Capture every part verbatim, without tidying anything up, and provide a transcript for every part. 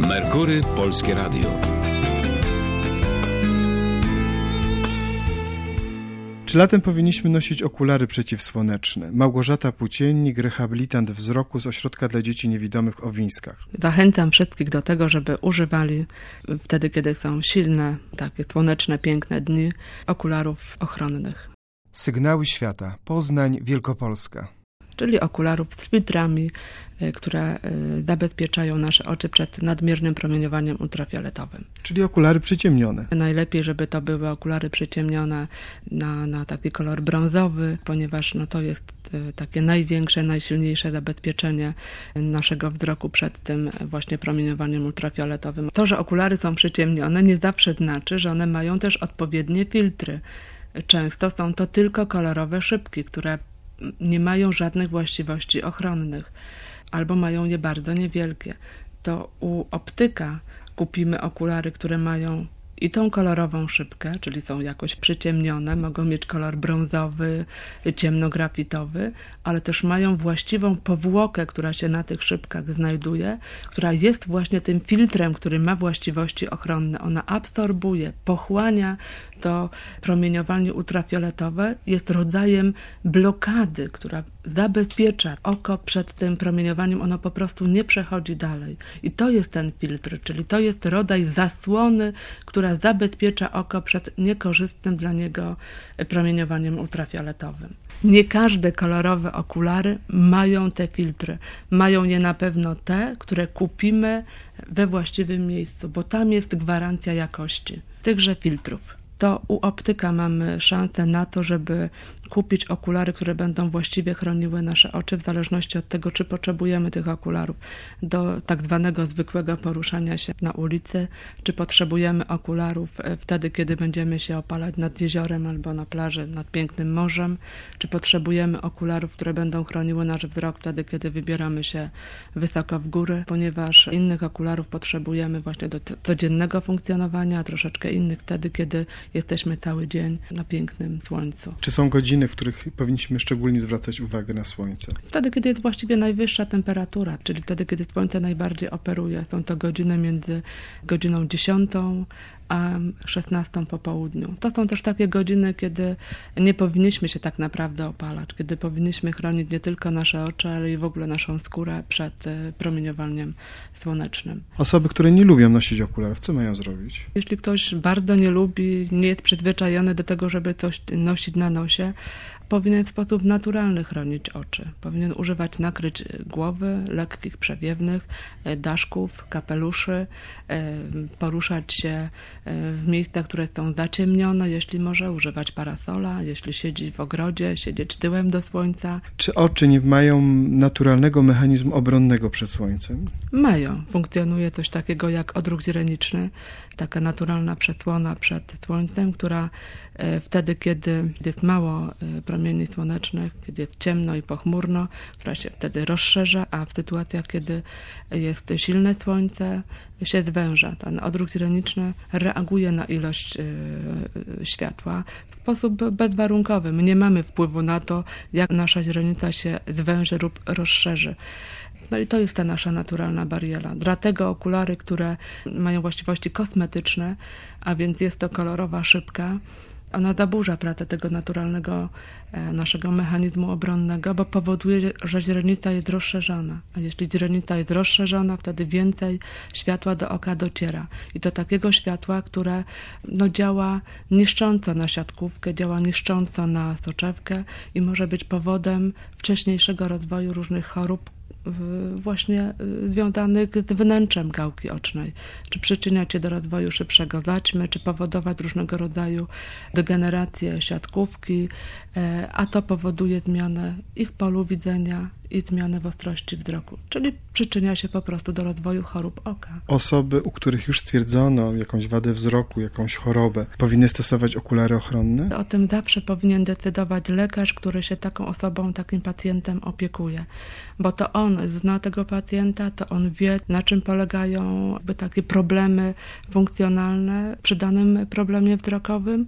Merkury Polskie Radio. Czy latem powinniśmy nosić okulary przeciwsłoneczne? Małgorzata Płóciennik, rehabilitant wzroku z Ośrodka dla Dzieci Niewidomych w Owińskach. Zachęcam wszystkich do tego, żeby używali wtedy, kiedy są silne, takie słoneczne, piękne dni, okularów ochronnych. Sygnały świata. Poznań, Wielkopolska. Czyli okularów z filtrami, które zabezpieczają nasze oczy przed nadmiernym promieniowaniem ultrafioletowym. Czyli okulary przyciemnione. Najlepiej, żeby to były okulary przyciemnione na, na taki kolor brązowy, ponieważ no, to jest takie największe, najsilniejsze zabezpieczenie naszego wzroku przed tym właśnie promieniowaniem ultrafioletowym. To, że okulary są przyciemnione, nie zawsze znaczy, że one mają też odpowiednie filtry. Często są to tylko kolorowe szybki, które nie mają żadnych właściwości ochronnych albo mają je bardzo niewielkie. To u optyka kupimy okulary, które mają i tą kolorową szybkę, czyli są jakoś przyciemnione, mogą mieć kolor brązowy, ciemnografitowy, ale też mają właściwą powłokę, która się na tych szybkach znajduje, która jest właśnie tym filtrem, który ma właściwości ochronne. Ona absorbuje, pochłania to promieniowanie ultrafioletowe, jest rodzajem blokady, która zabezpiecza oko przed tym promieniowaniem, ono po prostu nie przechodzi dalej. I to jest ten filtr, czyli to jest rodzaj zasłony, która zabezpiecza oko przed niekorzystnym dla niego promieniowaniem ultrafioletowym. Nie każde kolorowe okulary mają te filtry. Mają je na pewno te, które kupimy we właściwym miejscu, bo tam jest gwarancja jakości tychże filtrów. To u optyka mamy szansę na to, żeby kupić okulary, które będą właściwie chroniły nasze oczy, w zależności od tego, czy potrzebujemy tych okularów do tak zwanego zwykłego poruszania się na ulicy, czy potrzebujemy okularów wtedy, kiedy będziemy się opalać nad jeziorem albo na plaży, nad pięknym morzem, czy potrzebujemy okularów, które będą chroniły nasz wzrok wtedy, kiedy wybieramy się wysoko w góry, ponieważ innych okularów potrzebujemy właśnie do codziennego funkcjonowania, a troszeczkę innych wtedy, kiedy jesteśmy cały dzień na pięknym słońcu. Czy są godziny, w których powinniśmy szczególnie zwracać uwagę na słońce? Wtedy, kiedy jest właściwie najwyższa temperatura, czyli wtedy, kiedy słońce najbardziej operuje. Są to godziny między godziną dziesiątą a szesnastą po południu. To są też takie godziny, kiedy nie powinniśmy się tak naprawdę opalać, kiedy powinniśmy chronić nie tylko nasze oczy, ale i w ogóle naszą skórę przed promieniowaniem słonecznym. Osoby, które nie lubią nosić okularów, co mają zrobić? Jeśli ktoś bardzo nie lubi, nie jest przyzwyczajony do tego, żeby coś nosić na nosie, powinien w sposób naturalny chronić oczy. Powinien używać nakryć głowy, lekkich, przewiewnych, daszków, kapeluszy, poruszać się w miejscach, które są zaciemnione, jeśli może używać parasola, jeśli siedzi w ogrodzie, siedzieć tyłem do słońca. Czy oczy nie mają naturalnego mechanizmu obronnego przed słońcem? Mają. Funkcjonuje coś takiego jak odruch źreniczny, taka naturalna przesłona przed słońcem, która wtedy, kiedy jest mało promieni słonecznych, kiedy jest ciemno i pochmurno, która się wtedy rozszerza, a w sytuacjach, kiedy jest silne słońce, się zwęża. Ten odruch źreniczny reaguje na ilość światła w sposób bezwarunkowy. My nie mamy wpływu na to, jak nasza źrenica się zwęży lub rozszerzy. No i to jest ta nasza naturalna bariera. Dlatego okulary, które mają właściwości kosmetyczne, a więc jest to kolorowa szybka, ona zaburza pracę tego naturalnego naszego mechanizmu obronnego, bo powoduje, że źrenica jest rozszerzona. A jeśli źrenica jest rozszerzona, wtedy więcej światła do oka dociera. I to takiego światła, które no, działa niszcząco na siatkówkę, działa niszcząco na soczewkę i może być powodem wcześniejszego rozwoju różnych chorób, właśnie związanych z wnętrzem gałki ocznej, czy przyczyniać się do rozwoju szybszego zaćmy, czy powodować różnego rodzaju degenerację siatkówki, a to powoduje zmianę i w polu widzenia, i zmianę w ostrości wzroku, czyli przyczynia się po prostu do rozwoju chorób oka. Osoby, u których już stwierdzono jakąś wadę wzroku, jakąś chorobę, powinny stosować okulary ochronne? O tym zawsze powinien decydować lekarz, który się taką osobą, takim pacjentem opiekuje, bo to on zna tego pacjenta, to on wie, na czym polegają jakby takie problemy funkcjonalne przy danym problemie wzrokowym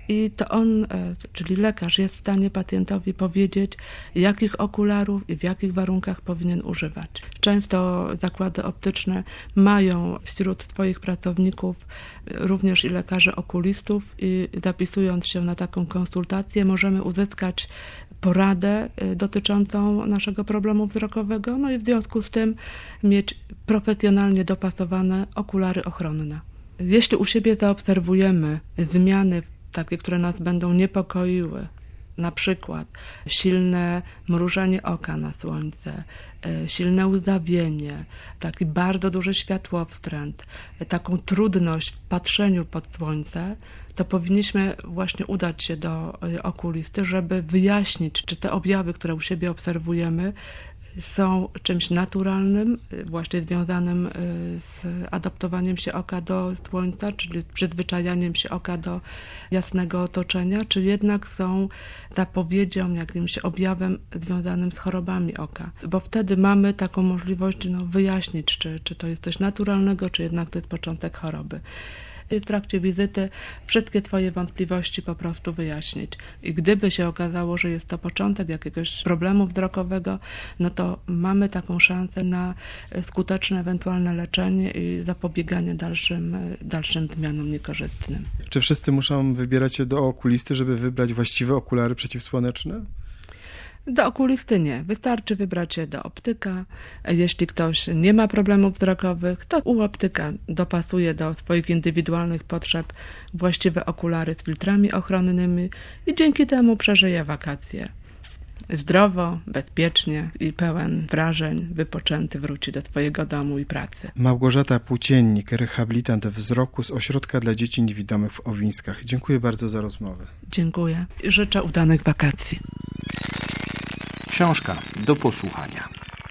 i to on, czyli lekarz, jest w stanie pacjentowi powiedzieć, jakich okularów i w jakich warunkach powinien używać. Często zakłady optyczne mają wśród swoich pracowników również i lekarzy okulistów i zapisując się na taką konsultację możemy uzyskać poradę dotyczącą naszego problemu wzrokowego, no i w związku z tym mieć profesjonalnie dopasowane okulary ochronne. Jeśli u siebie zaobserwujemy zmiany takie, które nas będą niepokoiły, na przykład silne mrużenie oka na słońce, silne łzawienie, taki bardzo duży światłowstręt, taką trudność w patrzeniu pod słońce, to powinniśmy właśnie udać się do okulisty, żeby wyjaśnić, czy te objawy, które u siebie obserwujemy, są czymś naturalnym, właśnie związanym z adaptowaniem się oka do słońca, czyli przyzwyczajaniem się oka do jasnego otoczenia, czy jednak są zapowiedzią, jakimś objawem związanym z chorobami oka. Bo wtedy mamy taką możliwość no, wyjaśnić, czy, czy to jest coś naturalnego, czy jednak to jest początek choroby. I w trakcie wizyty wszystkie Twoje wątpliwości po prostu wyjaśnić. I gdyby się okazało, że jest to początek jakiegoś problemu wzrokowego, no to mamy taką szansę na skuteczne ewentualne leczenie i zapobieganie dalszym, dalszym zmianom niekorzystnym. Czy wszyscy muszą wybierać się do okulisty, żeby wybrać właściwe okulary przeciwsłoneczne? Do okulisty nie. Wystarczy wybrać się do optyka. Jeśli ktoś nie ma problemów wzrokowych, to u optyka dopasuje do swoich indywidualnych potrzeb właściwe okulary z filtrami ochronnymi i dzięki temu przeżyje wakacje. Zdrowo, bezpiecznie i pełen wrażeń, wypoczęty wróci do swojego domu i pracy. Małgorzata Płóciennik, rehabilitant wzroku z Ośrodka dla Dzieci Niewidomych w Owińskach. Dziękuję bardzo za rozmowę. Dziękuję i życzę udanych wakacji. Książka do posłuchania.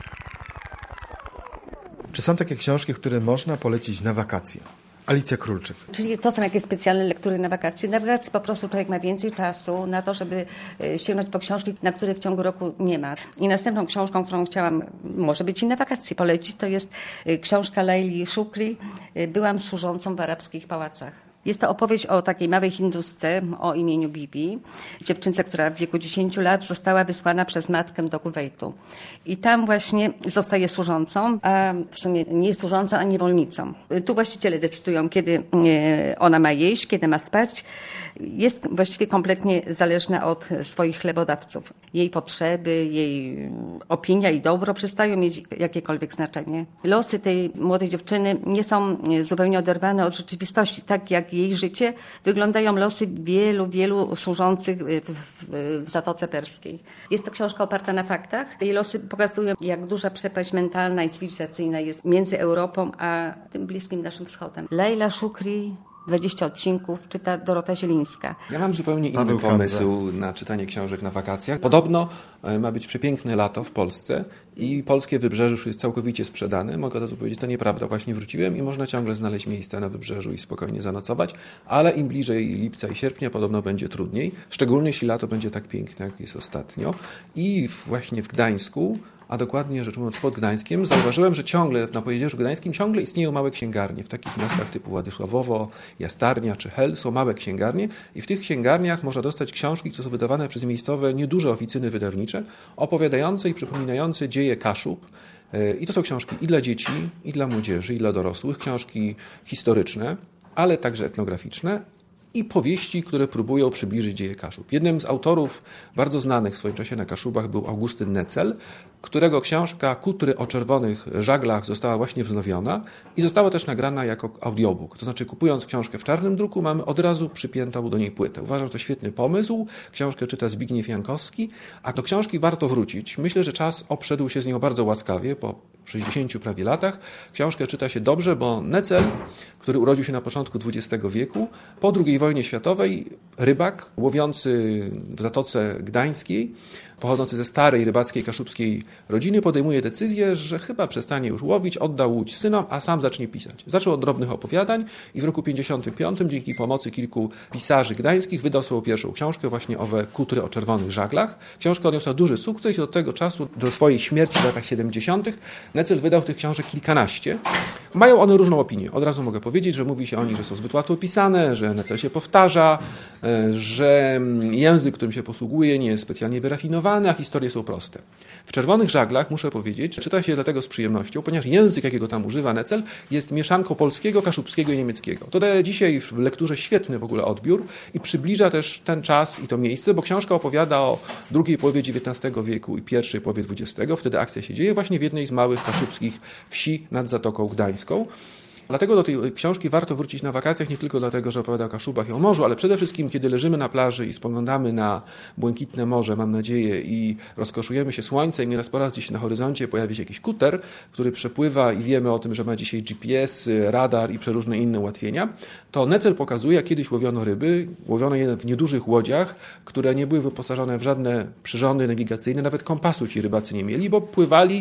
Czy są takie książki, które można polecić na wakacje? Alicja Królczyk. Czyli to są jakieś specjalne lektury na wakacje. Na wakacje po prostu człowiek ma więcej czasu na to, żeby sięgnąć po książki, na które w ciągu roku nie ma. I następną książką, którą chciałam, może być i na wakacje polecić, to jest książka Laili Shukri, Byłam służącą w arabskich pałacach. Jest to opowieść o takiej małej hindusce o imieniu Bibi, dziewczynce, która w wieku dziesięciu lat została wysłana przez matkę do Kuwejtu. I tam właśnie zostaje służącą, a w sumie nie służącą, a niewolnicą. Tu właściciele decydują, kiedy ona ma jeść, kiedy ma spać. Jest właściwie kompletnie zależna od swoich chlebodawców. Jej potrzeby, jej opinia i dobro przestają mieć jakiekolwiek znaczenie. Losy tej młodej dziewczyny nie są zupełnie oderwane od rzeczywistości. Tak jak jej życie, wyglądają losy wielu, wielu służących w, w, w Zatoce Perskiej. Jest to książka oparta na faktach. Jej losy pokazują, jak duża przepaść mentalna i cywilizacyjna jest między Europą a tym bliskim naszym wschodem. Laila Shukri, dwadzieścia odcinków, czyta Dorota Zielińska. Ja mam zupełnie inny Paweł pomysł Kamza. na czytanie książek na wakacjach. Podobno ma być przepiękne lato w Polsce i polskie wybrzeże już jest całkowicie sprzedane. Mogę od razu powiedzieć, to nieprawda. Właśnie wróciłem i można ciągle znaleźć miejsca na wybrzeżu i spokojnie zanocować, ale im bliżej lipca i sierpnia podobno będzie trudniej, szczególnie jeśli lato będzie tak piękne, jak jest ostatnio. I właśnie w Gdańsku, a dokładnie rzecz mówiąc pod Gdańskiem, zauważyłem, że ciągle na Pojezierzu Gdańskim ciągle istnieją małe księgarnie. W takich miastach typu Władysławowo, Jastarnia czy Hel są małe księgarnie i w tych księgarniach można dostać książki, które są wydawane przez miejscowe, nieduże oficyny wydawnicze, opowiadające i przypominające dzieje Kaszub. I to są książki i dla dzieci, i dla młodzieży, i dla dorosłych, książki historyczne, ale także etnograficzne, i powieści, które próbują przybliżyć dzieje Kaszub. Jednym z autorów bardzo znanych w swoim czasie na Kaszubach był Augustyn Necel, którego książka Kutry o czerwonych żaglach została właśnie wznowiona i została też nagrana jako audiobook. To znaczy, kupując książkę w czarnym druku, mamy od razu przypiętą do niej płytę. Uważam, że to świetny pomysł. Książkę czyta Zbigniew Jankowski, a do książki warto wrócić. Myślę, że czas obszedł się z nią bardzo łaskawie, po sześćdziesięciu prawie latach. Książkę czyta się dobrze, bo Necel, który urodził się na początku dwudziestego wieku, po drugiej wojnie światowej rybak łowiący w Zatoce Gdańskiej, pochodzący ze starej rybackiej kaszubskiej rodziny, podejmuje decyzję, że chyba przestanie już łowić, odda łódź synom, a sam zacznie pisać. Zaczął od drobnych opowiadań i w roku pięćdziesiątym piątym dzięki pomocy kilku pisarzy gdańskich wydał swoją pierwszą książkę, właśnie owe Kutry o czerwonych żaglach. Książka odniosła duży sukces i od tego czasu, do swojej śmierci w latach siedemdziesiątych Necel wydał tych książek kilkanaście. Mają one różną opinię. Od razu mogę powiedzieć, że mówi się o nich, że są zbyt łatwo pisane, że Necel się powtarza, że język, którym się posługuje, nie jest specjalnie wyrafinowany, a historie są proste. W Czerwonych Żaglach, muszę powiedzieć, że czyta się dlatego z przyjemnością, ponieważ język, jakiego tam używa Necel, jest mieszanką polskiego, kaszubskiego i niemieckiego. To daje dzisiaj w lekturze świetny w ogóle odbiór i przybliża też ten czas i to miejsce, bo książka opowiada o drugiej połowie dziewiętnastego wieku i pierwszej połowie dwudziestego. Wtedy akcja się dzieje właśnie w jednej z małych kaszubskich wsi nad Zatoką Gdańską. Dlatego do tej książki warto wrócić na wakacjach, nie tylko dlatego, że opowiada o Kaszubach i o morzu, ale przede wszystkim, kiedy leżymy na plaży i spoglądamy na błękitne morze, mam nadzieję, i rozkoszujemy się słońcem i raz po raz gdzieś na horyzoncie pojawi się jakiś kuter, który przepływa i wiemy o tym, że ma dzisiaj G P S, radar i przeróżne inne ułatwienia, to Necel pokazuje, jak kiedyś łowiono ryby, łowiono je w niedużych łodziach, które nie były wyposażone w żadne przyrządy nawigacyjne, nawet kompasu ci rybacy nie mieli, bo pływali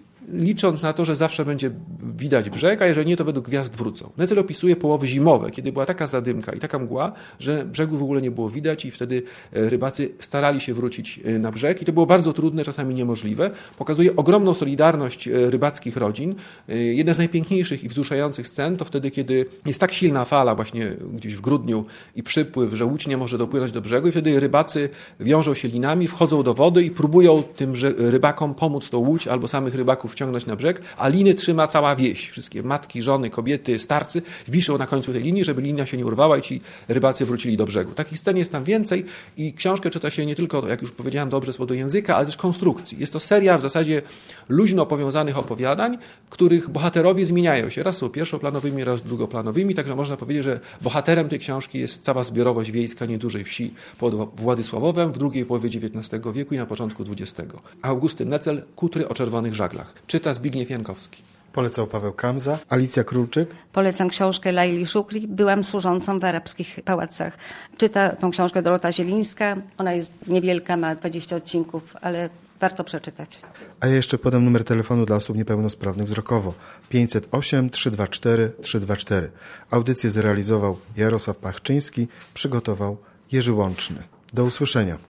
licząc na to, że zawsze będzie widać brzeg, a jeżeli nie, to według gwiazd wrócą. Necel opisuje połowy zimowe, kiedy była taka zadymka i taka mgła, że brzegu w ogóle nie było widać i wtedy rybacy starali się wrócić na brzeg i to było bardzo trudne, czasami niemożliwe. Pokazuje ogromną solidarność rybackich rodzin. Jedna z najpiękniejszych i wzruszających scen to wtedy, kiedy jest tak silna fala właśnie gdzieś w grudniu i przypływ, że łódź nie może dopłynąć do brzegu i wtedy rybacy wiążą się linami, wchodzą do wody i próbują tym rybakom pomóc tą łódź albo samych rybaków ciągnąć na brzeg, a liny trzyma cała wieś. Wszystkie matki, żony, kobiety, starcy wiszą na końcu tej linii, żeby linia się nie urwała i ci rybacy wrócili do brzegu. Takich scen jest tam więcej i książkę czyta się nie tylko, jak już powiedziałem, dobrze z powodu języka, ale też konstrukcji. Jest to seria w zasadzie luźno powiązanych opowiadań, których bohaterowie zmieniają się. Raz są pierwszoplanowymi, raz drugoplanowymi, także można powiedzieć, że bohaterem tej książki jest cała zbiorowość wiejska niedużej wsi pod Władysławowem w drugiej połowie dziewiętnastego wieku i na początku dwudziestego. Augustyn Necel, Kutry o czerwonych żaglach. Czyta Zbigniew Jankowski. Polecał Paweł Kamza. Alicja Królczyk. Polecam książkę Laili Szukri. Byłam służącą w arabskich pałacach. Czyta tą książkę Dorota Zielińska. Ona jest niewielka, ma dwadzieścia odcinków, ale warto przeczytać. A ja jeszcze podam numer telefonu dla osób niepełnosprawnych wzrokowo. pięćset osiem trzysta dwadzieścia cztery trzysta dwadzieścia cztery. Audycję zrealizował Jarosław Pachczyński, przygotował Jerzy Łączny. Do usłyszenia.